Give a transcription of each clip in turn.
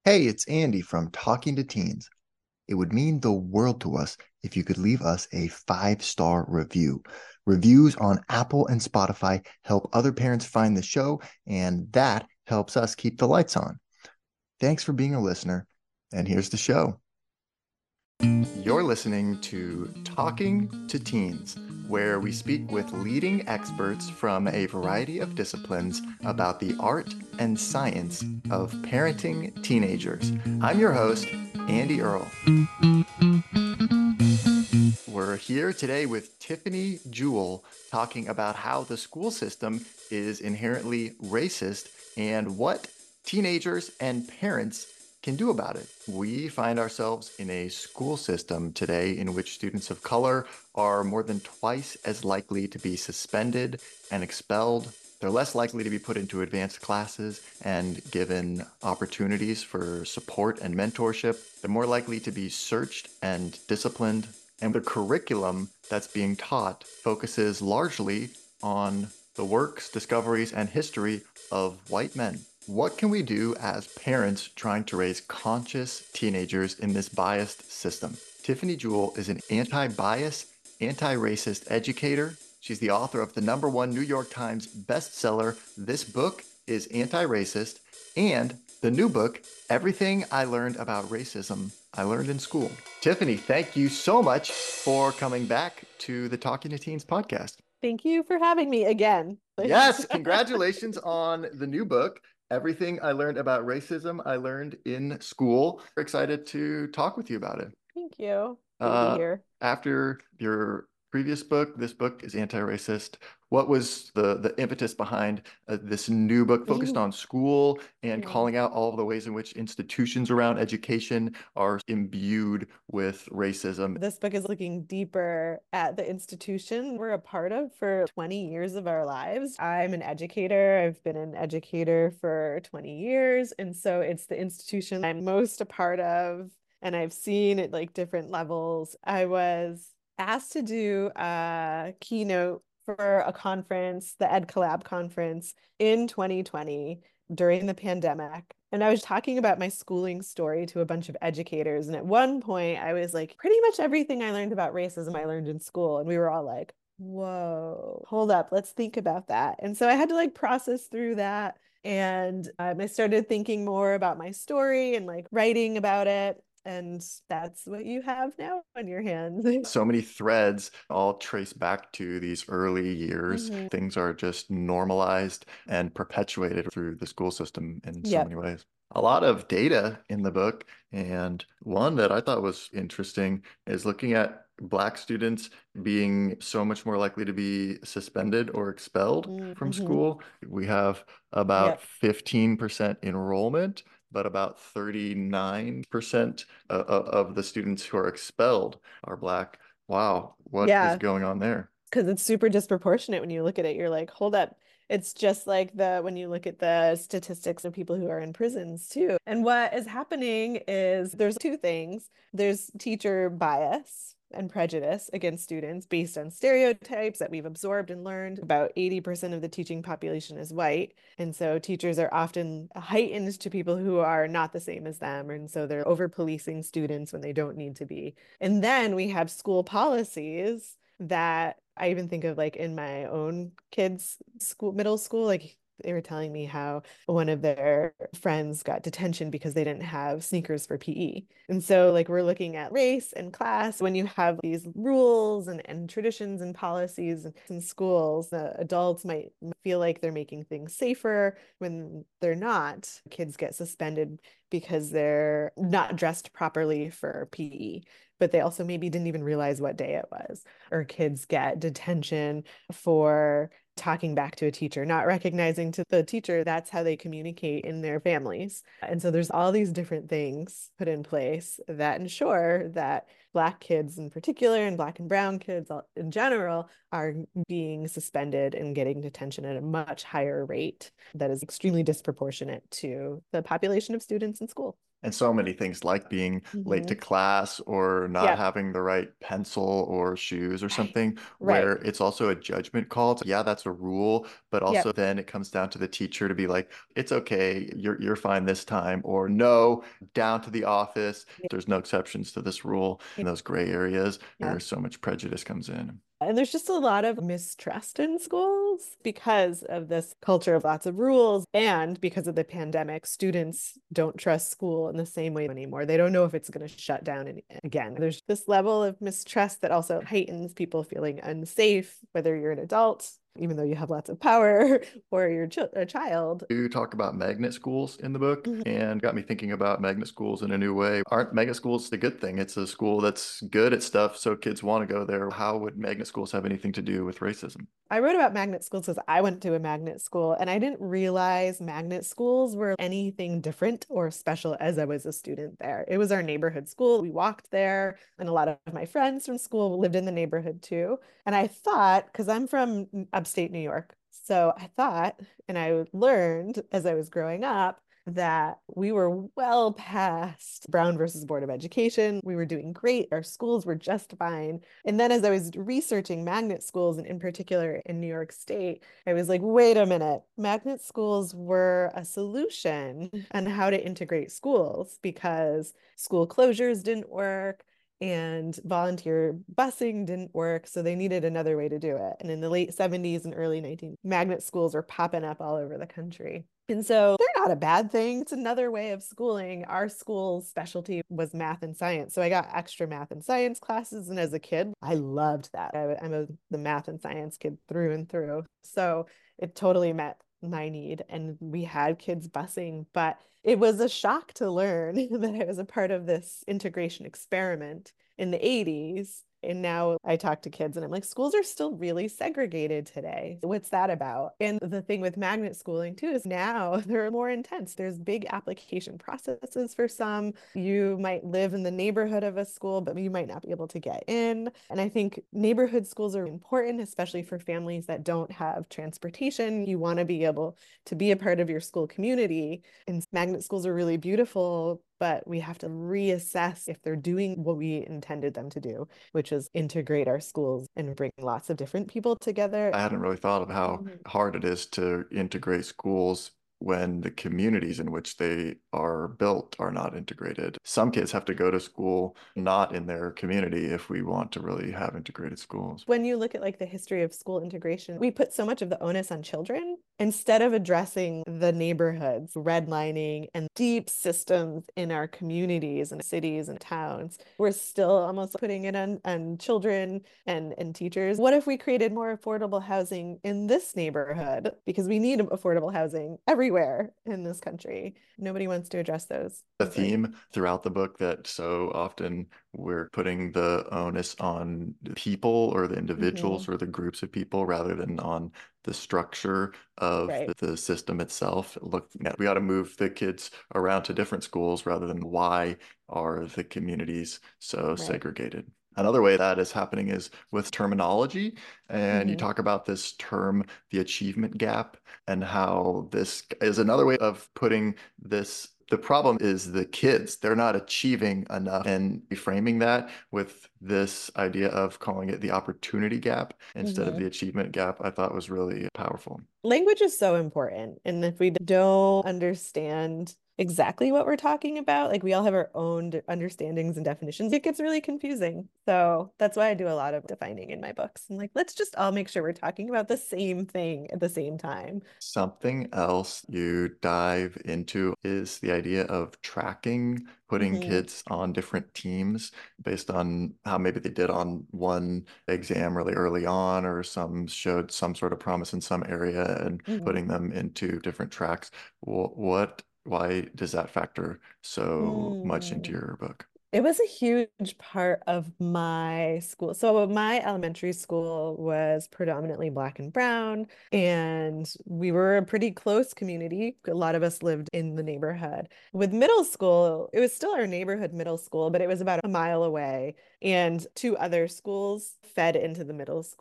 Hey, it's Andy from Talking to Teens. It would mean the world to us if you could leave us a five-star review. Reviews on Apple and Spotify help other parents find the show, and that helps us keep the lights on. Thanks for being a listener, and here's the show. You're listening to Talking to Teens, where we speak with leading experts from a variety of disciplines about the art and science of parenting teenagers. I'm your host, Andy Earle. We're here today with Tiffany Jewell talking about how the school system is inherently racist and what teenagers and parents can do about it. We find ourselves in a school system today in which students of color are more than twice as likely to be suspended and expelled. They're less likely to be put into advanced classes and given opportunities for support and mentorship. They're more likely to be searched and disciplined. And the curriculum that's being taught focuses largely on the works, discoveries, and history of white men. What can we do as parents trying to raise conscious teenagers in this biased system? Tiffany Jewell is an anti-bias, anti-racist educator. She's the author of the #1 New York Times bestseller, This Book is Anti-Racist, and the new book, Everything I Learned About Racism I Learned in School. Tiffany, thank you so much for coming back to the Talking to Teens podcast. Thank you for having me again. Yes, congratulations on the new book, Everything I Learned About Racism I Learned in School. We're excited to talk with you about it. Thank you. Happy to be Uh, here. After your previous book, this book is anti-racist. What was the impetus behind this new book focused on school and Yeah. calling out all of the ways in which institutions around education are imbued with racism? This book is looking deeper at the institution we're a part of for 20 years of our lives. I'm an educator. I've been an educator for 20 years. And so it's the institution I'm most a part of. And I've seen at like different levels. I was asked to do a keynote for a conference, the Ed Collab conference in 2020 during the pandemic. And I was talking about my schooling story to a bunch of educators. And at one point, I was like, pretty much everything I learned about racism, I learned in school. And we were all like, whoa, hold up, let's think about that. And so I had to like process through that. And I started thinking more about my story and like writing about it. And that's what you have now on your hands. So many threads all trace back to these early years. Mhm. Things are just normalized and perpetuated through the school system in so Yep. many ways. A lot of data in the book, and one that I thought was interesting is looking at Black students being so much more likely to be suspended or expelled from Mm-hmm. school. We have about Yep. 15% enrollment, but about 39% of the students who are expelled are Black. Wow, what is Yeah. going on there? Because it's super disproportionate when you look at it. You're like, hold up. It's just like the when you look at the statistics of people who are in prisons too. And what is happening is there's two things. There's teacher bias and prejudice against students based on stereotypes that we've absorbed and learned. About 80% of the teaching population is white. And so teachers are often heightened to people who are not the same as them. And so they're over policing students when they don't need to be. And then we have school policies that I even think of like in my own kids' school, middle school, like they were telling me how one of their friends got detention because they didn't have sneakers for PE. And so, like, we're looking at race and class. When you have these rules and traditions and policies in schools, the adults might feel like they're making things safer when they're not. Kids get suspended because they're not dressed properly for PE, but they also maybe didn't even realize what day it was. Or kids get detention for talking back to a teacher, not recognizing to the teacher that's how they communicate in their families. And so there's all these different things put in place that ensure that Black kids in particular and Black and brown kids in general are being suspended and getting detention at a much higher rate that is extremely disproportionate to the population of students in school. And so many things like being late to Hmm. class or not Yep. having the right pencil or shoes or Right. something, Right. where it's also a judgment call. Yeah, that's a rule, but also Yep. then it comes down to the teacher to be like, it's okay, you're fine this time, or no, down to the office. There's no exceptions to this rule. In those gray areas, Yeah. where so much prejudice comes in. And there's just a lot of mistrust in schools because of this culture of lots of rules. And because of the pandemic, students don't trust school in the same way anymore. They don't know if it's going to shut down again. There's this level of mistrust that also heightens people feeling unsafe, whether you're an adult, even though you have lots of power, or you're a child. You talk about magnet schools in the book Mhm. and got me thinking about magnet schools in a new way. Aren't magnet schools the good thing? It's a school that's good at stuff, so kids want to go there. How would magnet schools have anything to do with racism? I wrote about magnet schools because I went to a magnet school and I didn't realize magnet schools were anything different or special as I was a student there. It was our neighborhood school. We walked there, and a lot of my friends from school lived in the neighborhood too. And I thought, because I'm from upstate New York, so I thought, and I learned as I was growing up, that we were well past Brown versus Board of Education. We were doing great. Our schools were just fine. And then as I was researching magnet schools, and in particular in New York State, I was like, wait a minute, magnet schools were a solution on how to integrate schools because school closures didn't work and volunteer busing didn't work. So they needed another way to do it. And in the late 70s and early 19 magnet schools are popping up all over the country. And so they're not a bad thing. It's another way of schooling. Our school's specialty was math and science. So I got extra math and science classes. And as a kid, I loved that. The math and science kid through and through. So it totally met my need. And we had kids busing, but it was a shock to learn that I was a part of this integration experiment in the 80s. And now I talk to kids and I'm like, schools are still really segregated today. What's that about? And the thing with magnet schooling too is now they're more intense. There's big application processes for some. You might live in the neighborhood of a school, but you might not be able to get in. And I think neighborhood schools are important, especially for families that don't have transportation. You want to be able to be a part of your school community. And magnet schools are really beautiful, but we have to reassess if they're doing what we intended them to do, which is integrate our schools and bring lots of different people together. I hadn't really thought of how Mhm. hard it is to integrate schools when the communities in which they are built are not integrated. Some kids have to go to school not in their community if we want to really have integrated schools. When you look at like the history of school integration, we put so much of the onus on children instead of addressing the neighborhoods, redlining, and deep systems in our communities and cities and towns. We're still almost putting it on children and teachers. What if we created more affordable housing in this neighborhood? Because we need affordable housing everywhere in this country. Nobody wants to address those. A It's like, theme throughout the book that so often we're putting the onus on the people or the individuals mhm, or the groups of people rather than on the structure of right, the system itself. Look, we ought to move the kids around to different schools rather than why are the communities so right. segregated. Another way that is happening is with terminology. And you Mhm, talk about this term, the achievement gap, and how this is another way of putting this. The problem is the kids, they're not achieving enough. And reframing that with this idea of calling it the opportunity gap instead of the mhm. achievement gap, I thought was really powerful. Language is so important. And if we don't understand exactly what we're talking about, like we all have our own understandings and definitions, it gets really confusing. So that's why I do a lot of defining in my books. I'm like, let's just all make sure we're talking about the same thing at the same time. Something else you dive into is the idea of tracking, putting Hmm. kids on different teams based on how maybe they did on one exam really early on, or some showed some sort of promise in some area and Hmm. putting them into different tracks. Why does that factor so much into Mm. your book? It was a huge part of my school. So my elementary school was predominantly black and brown, and we were a pretty close community. A lot of us lived in the neighborhood. With middle school, it was still our neighborhood middle school, but it was about a mile away, and two other schools fed into the middle school.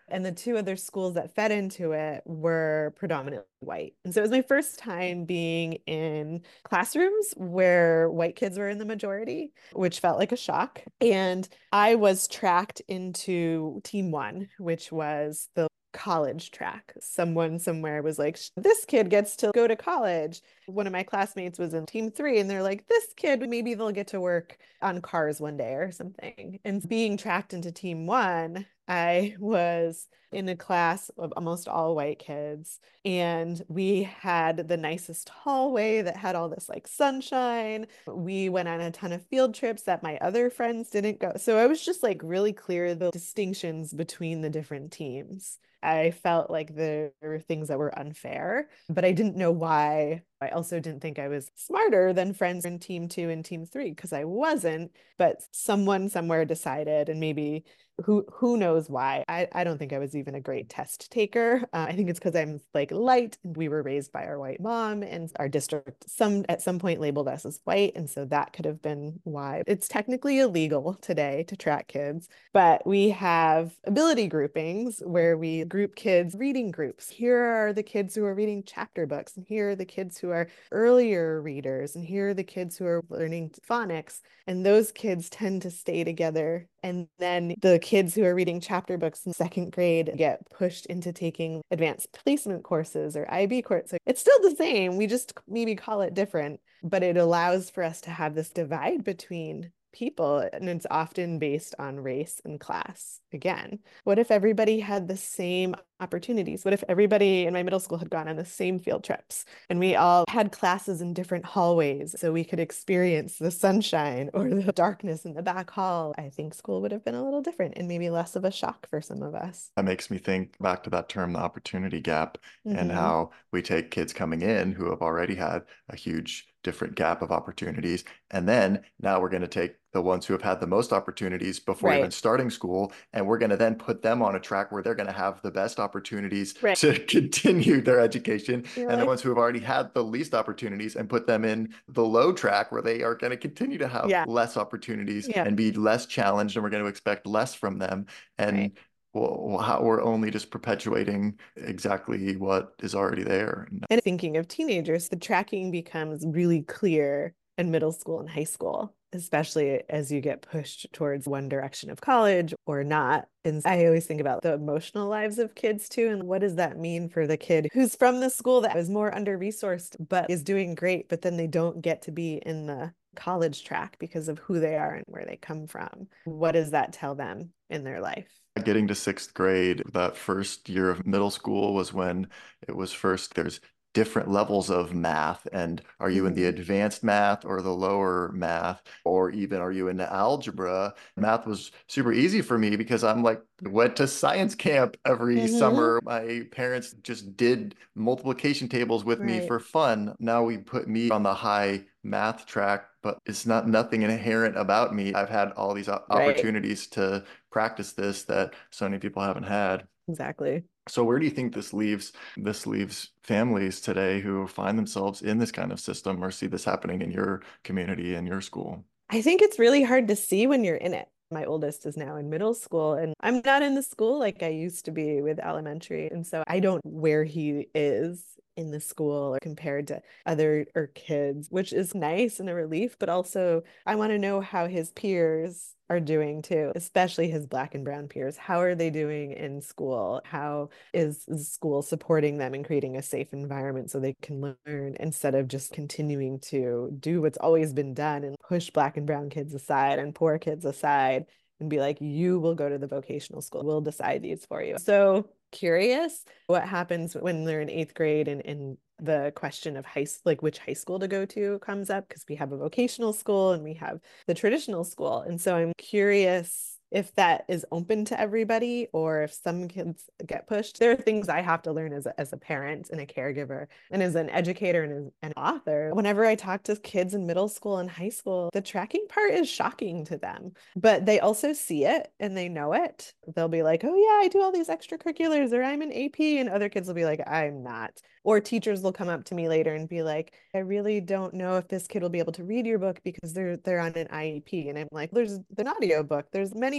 And the two other schools that fed into it were predominantly white. And so it was my first time being in classrooms where white kids were in the majority, which felt like a shock. And I was tracked into team one, which was the college track. Someone somewhere was like, this kid gets to go to college. One of my classmates was in team three, and they're like, this kid, maybe they'll get to work on cars one day or something. And being tracked into team one, I was in a class of almost all white kids, and we had the nicest hallway that had all this like sunshine. We went on a ton of field trips that my other friends didn't go. So I was just like really clear the distinctions between the different teams. I felt like there were things that were unfair, but I didn't know why. I also didn't think I was smarter than friends in team two and team three because I wasn't, but someone somewhere decided, and maybe who knows why. I don't think I was even a great test taker. I think it's because I'm like light, and we were raised by our white mom, and our district at some point labeled us as white, and so that could have been why. It's technically illegal today to track kids, but we have ability groupings where we group kids reading groups. Here are the kids who are reading chapter books, and here are the kids who are earlier readers, and here are the kids who are learning phonics. And those kids tend to stay together. And then the kids who are reading chapter books in second grade get pushed into taking advanced placement courses or IB courses. So it's still the same. We just maybe call it different, but it allows for us to have this divide between people, and it's often based on race and class. Again, what if everybody had the same opportunities? What if everybody in my middle school had gone on the same field trips and we all had classes in different hallways so we could experience the sunshine or the darkness in the back hall? I think school would have been a little different and maybe less of a shock for some of us. That makes me think back to that term, the opportunity gap, and Hmm. how we take kids coming in who have already had a huge different gap of opportunities. And then now we're going to take the ones who have had the most opportunities before even Right. starting school, and we're going to then put them on a track where they're going to have the best opportunities Right. to continue their education. You're And the like, ones who have already had the least opportunities and put them in the low track where they are going to continue to have yeah, less opportunities yeah, and be less challenged, and we're going to expect less from them. right. And well, how we're only just perpetuating exactly what is already there. And thinking of teenagers, the tracking becomes really clear in middle school and high school, especially as you get pushed towards one direction of college or not. And I always think about the emotional lives of kids too. And what does that mean for the kid who's from the school that is more under-resourced but is doing great, but then they don't get to be in the college track because of who they are and where they come from? What does that tell them in their life? Getting to sixth grade, that first year of middle school was when it was first, there's different levels of math. And are you in the Mhm. advanced math or the lower math? Or even are you into algebra? Math was super easy for me because I'm like, went to science camp every Hmm. summer. My parents just did multiplication tables with me Right, for fun. Now we put me on the high math track, but it's not nothing inherent about me. I've had all these right, opportunities to practice this that so many people haven't had. exactly. So where do you think this leaves families today who find themselves in this kind of system or see this happening in your community and your school? I think it's really hard to see when you're in it. My oldest is now in middle school, and I'm not in the school like I used to be with elementary. And so I don't know where he is in the school or compared to other or kids, which is nice and a relief, but also I want to know how his peers are doing too, especially his black and brown peers. How are they doing in school? How is school supporting them and creating a safe environment so they can learn instead of just continuing to do what's always been done and push black and brown kids aside and poor kids aside and be like, you will go to the vocational school. We'll decide these for you. So curious what happens when they're in eighth grade and the question of like which high school to go to comes up because we have a vocational school and we have the traditional school. And so I'm curious if that is open to everybody or if some kids get pushed. There are things I have to learn as a parent and a caregiver and as an educator and as an author. Whenever I talk to kids in middle school and high school, the tracking part is shocking to them, but they also see it and they know it. They'll be like, oh, yeah, I do all these extracurriculars or I'm an AP. And other kids will be like, I'm not. Or teachers will come up to me later and be like, I really don't know if this kid will be able to read your book because they're on an IEP. And I'm like, there's an audio book. There's many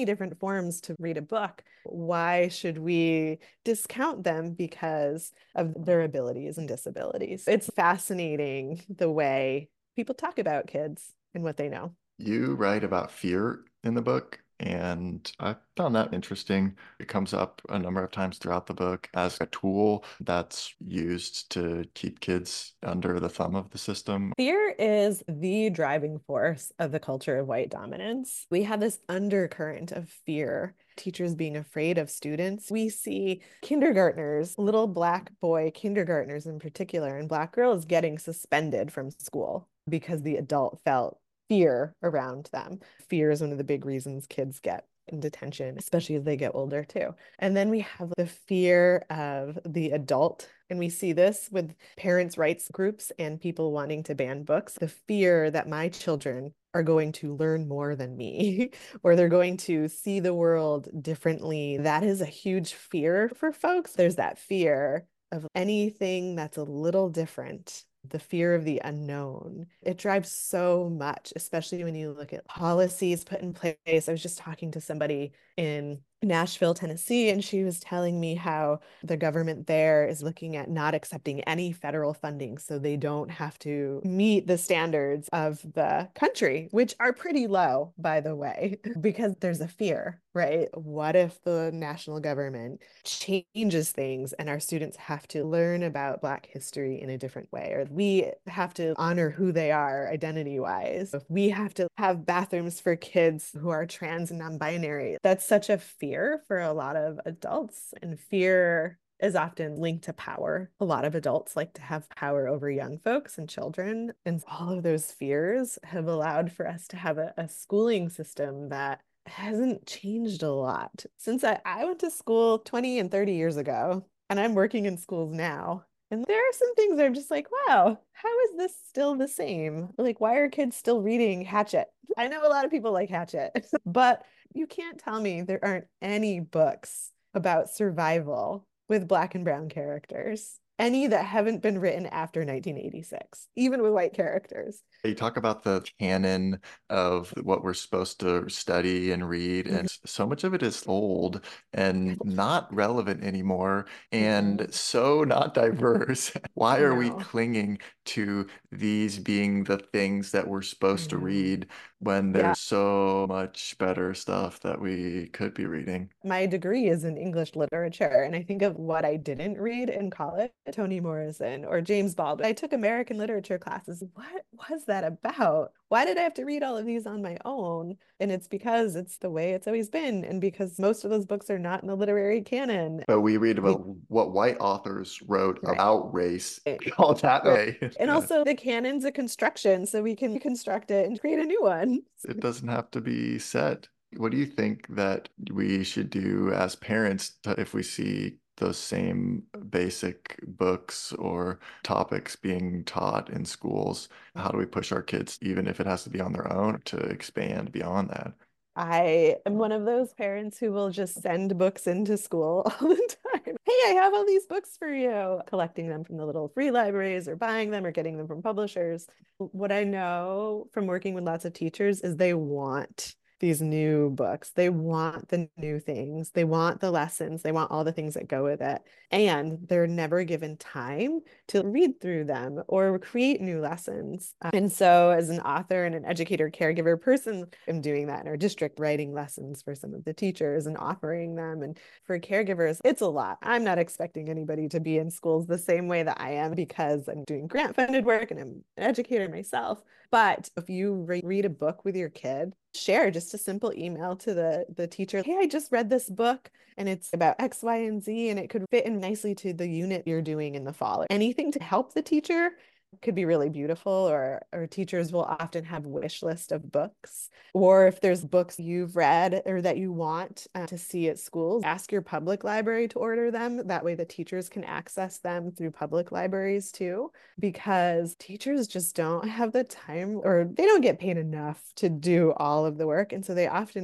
many different forms to read a book. Why should we discount them because of their abilities and disabilities? It's fascinating the way people talk about kids and what they know. You write about fear in the book, and I found that interesting. It comes up a number of times throughout the book as a tool that's used to keep kids under the thumb of the system. Fear is the driving force of the culture of white dominance. We have this undercurrent of fear, teachers being afraid of students. We see kindergartners, little Black boy kindergartners in particular, and Black girls getting suspended from school because the adult felt fear around them. Fear is one of the big reasons kids get in detention, especially as they get older too. And then we have the fear of the adult. And we see this with parents' rights groups and people wanting to ban books. The fear that my children are going to learn more than me, or they're going to see the world differently. That is a huge fear for folks. There's that fear of anything that's a little different, the fear of the unknown. It drives so much, especially when you look at policies put in place. I was just talking to somebody in Nashville, Tennessee, and she was telling me how the government there is looking at not accepting any federal funding so they don't have to meet the standards of the country, which are pretty low, by the way, because there's a fear, right? What if the national government changes things and our students have to learn about Black history in a different way, or we have to honor who they are identity wise? If we have to have bathrooms for kids who are trans and non-binary, that's such a fear for a lot of adults, and fear is often linked to power. A lot of adults like to have power over young folks and children. And all of those fears have allowed for us to have a schooling system that hasn't changed a lot. Since I went to school 20 and 30 years ago, and I'm working in schools now. And there are some things that I'm just like, wow, how is this still the same? Like, why are kids still reading Hatchet? I know a lot of people like Hatchet, but you can't tell me there aren't any books about survival with Black and brown characters, any that haven't been written after 1986, even with white characters. You talk about the canon of what we're supposed to study and read, Mhm. and so much of it is old and not relevant anymore and Mhm. so not diverse. Why I are we know. clinging to these being the things that we're I supposed to know. read when Yeah. there's so much better stuff that we could be reading? My degree is in English literature, and I think of what I didn't read in college, Toni Morrison or James Baldwin. I took American literature classes. What was that about? Why did I have to read all of these on my own? And it's because it's the way it's always been, and because most of those books are not in the literary canon. But we read We, about what white authors wrote right. about race all that Right. way. And also the canon's a construction, so we can construct it and create a new one. It doesn't have to be said. What do you think that we should do as parents if we see those same basic books or topics being taught in schools? How do we push our kids, even if it has to be on their own, to expand beyond that? I am one of those parents who will just send books into school all the time. Hey, I have all these books for you, collecting them from the little free libraries or buying them or getting them from publishers. What I know from working with lots of teachers is they want these new books. They want the new things. They want the lessons. They want all the things that go with it. And they're never given time to read through them or create new lessons. And so, as an author and an educator, caregiver person, I'm doing that in our district, writing lessons for some of the teachers and offering them. And for caregivers, it's a lot. I'm not expecting anybody to be in schools the same way that I am because I'm doing grant funded work and I'm an educator myself. But if you read a book with your kid, share just a simple email to the teacher. Hey, I just read this book and it's about X, Y, and Z, and it could fit in nicely to the unit you're doing in the fall. Anything to help the teacher could be really beautiful, or teachers will often have wish list of books, or if there's books you've read or that you want to see at schools, ask your public library to order them. That way the teachers can access them through public libraries too, because teachers just don't have the time, or they don't get paid enough to do all of the work, and so they often will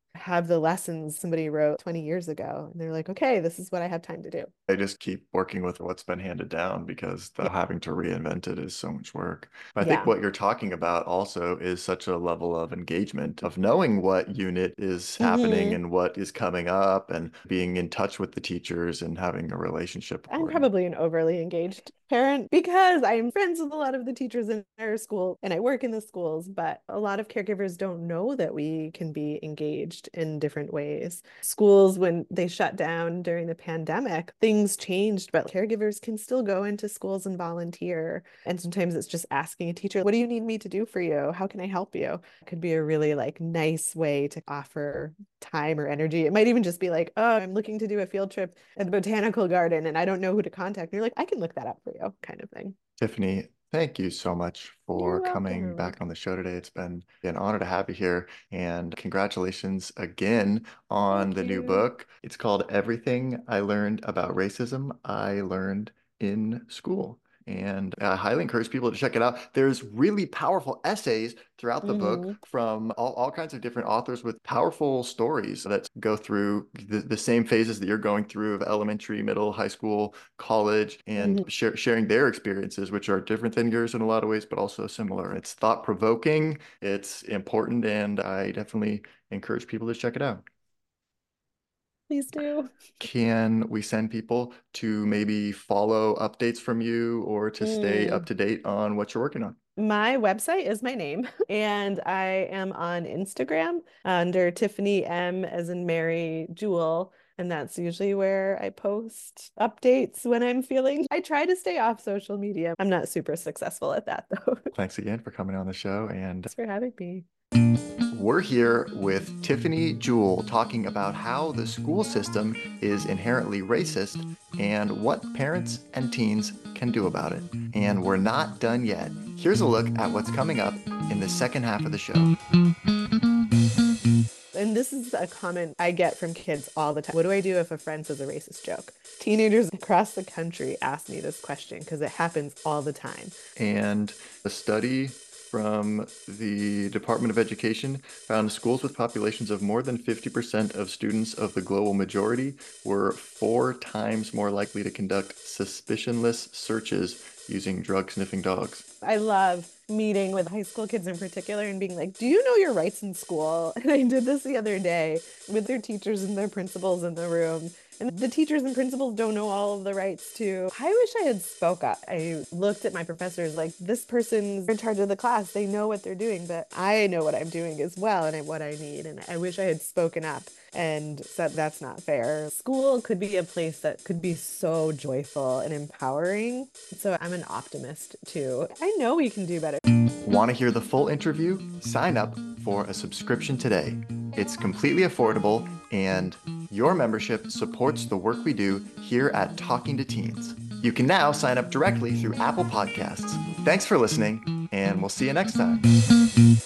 have the lessons somebody wrote 20 years ago. And they're like, okay, this is what I have time to do. I just keep working with what's been handed down because Yeah. having to reinvent it is so much work. But I think Yeah. what you're talking about also is such a level of engagement, of knowing what unit is happening Hmm. and what is coming up and being in touch with the teachers and having a relationship I'm accordingly. probably an overly engaged parent because I'm friends with a lot of the teachers in our school and I work in the schools, but a lot of caregivers don't know that we can be engaged in different ways. Schools, when they shut down during the pandemic, things changed, but caregivers can still go into schools and volunteer. And sometimes it's just asking a teacher, what do you need me to do for you? How can I help you? It could be a really like nice way to offer time or energy. It might even just be like, oh, I'm looking to do a field trip at the botanical garden and I don't know who to contact. And you're like, I can look that up for you, kind of thing. Tiffany, thank you so much You're for coming welcome. back on the show today. It's been an honor to have you here. And congratulations again on Thank the new you. book. It's called Everything I Learned About Racism, I Learned in School. And I highly encourage people to check it out. There's really powerful essays throughout the book Hmm. from all kinds of different authors with powerful stories that go through the same phases that you're going through of elementary, middle, high school, college, and Hmm. sharing their experiences, which are different than yours in a lot of ways, but also similar. It's thought-provoking, it's important, and I definitely encourage people to check it out. Please do. Can we send people to maybe follow updates from you or to stay up Mm. to date on what you're working on? My website is my name, and I am on Instagram under Tiffany M as in Mary Jewel. And that's usually where I post updates when I'm feeling. I try to stay off social media. I'm not super successful at that, though. Thanks again for coming on the show. And Thanks for having me. we're here with Tiffany Jewell talking about how the school system is inherently racist and what parents and teens can do about it. And we're not done yet. Here's a look at what's coming up in the second half of the show. And this is a comment I get from kids all the time. What do I do if a friend says a racist joke? Teenagers across the country ask me this question because it happens all the time. And a study from the Department of Education found schools with populations of more than 50% of students of the global majority were 4 times more likely to conduct suspicionless searches using drug sniffing dogs. I love meeting with high school kids in particular and being like, do you know your rights in school? And I did this the other day with their teachers and their principals in the room. And the teachers and principals don't know all of the rights too. I wish I had spoke up. I looked at my professors like, this person's in charge of the class. They know what they're doing, but I know what I'm doing as well and what I need. And I wish I had spoken up and said that's not fair. School could be a place that could be so joyful and empowering. So I'm an optimist too. I know we can do better. Want to hear the full interview? Sign up for a subscription today. It's completely affordable, and your membership supports the work we do here at Talking to Teens. You can now sign up directly through Apple Podcasts. Thanks for listening, and we'll see you next time.